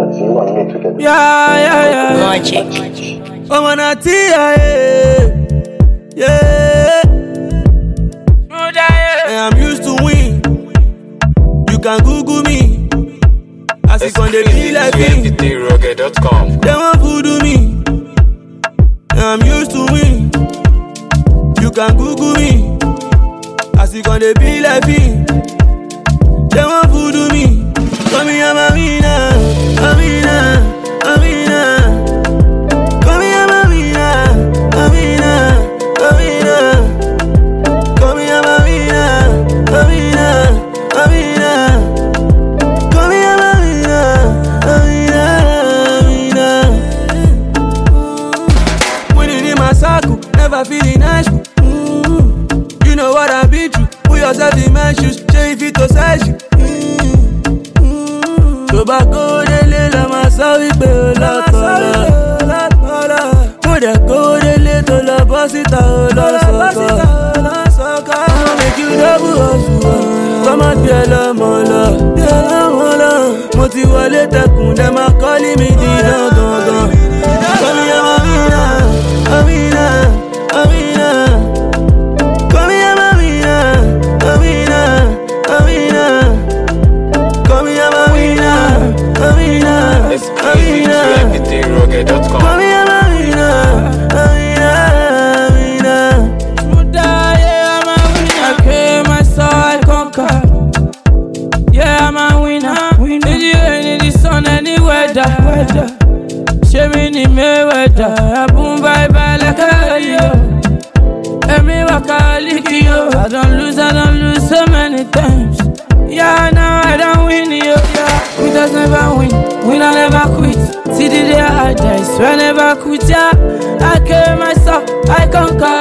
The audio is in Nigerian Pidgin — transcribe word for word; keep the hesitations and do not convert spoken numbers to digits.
àti wà ní ètò ìkẹ́kọ̀ọ́. Yeah, yeah, yeah. Magic. I'm on a tea, yeah. Yeah. And I'm used to win. You can Google me. As you can, they be like me. M P three rocket dot com. They want voodoo me. And I'm used to win. You can Google me. As you can, they be like me. They want voodoo me. Come here, Marina. Marina. Marina. Come here, Marina. Marina. Marina. Come here, Marina. Marina. Marina. Come here, Marina. Marina. Marina. Winning in my circle, never feeling nice. Mm. You know what I've been through. Put yourself in my shoes. Show if it to size you. Tobacco de lé la massa wípé o lọ́kọ̀ọ́lá. Mo dẹ̀ kó délé tó lọ bọ́ síta o lọ́sọ̀kọ̀. I'ma make you double hustle. Kọ́mọ bí ẹ lọ́mọ lọ. Bí ẹ lọ́mọ lọ. Mo ti wọlé tẹkùn dẹ̀ máa kọ́lí mi di dangan. Kọ́mi ẹ Marina, Marina, Marina. Kọ́mi ẹ Marina, Marina, Marina. Kọ́mi ẹ Marina, Marina, Exclusive to M P three rocket dot com. Kọ́mi ẹ Marina, Marina, Marina. Yeah, I'm a winner. I came, I saw, I conquer. Yeah, I'm a winner. Did you rain in the sun, any weather? Show me the Mayweather. I boom bye bye like a yo. Every walk I lick you. I don't lose, I don't lose so many times. Yeah, now I don't win you. Yeah, winners never win, winner never quit. See the day I die, swear never quit. Yeah, I came myself, I conquer.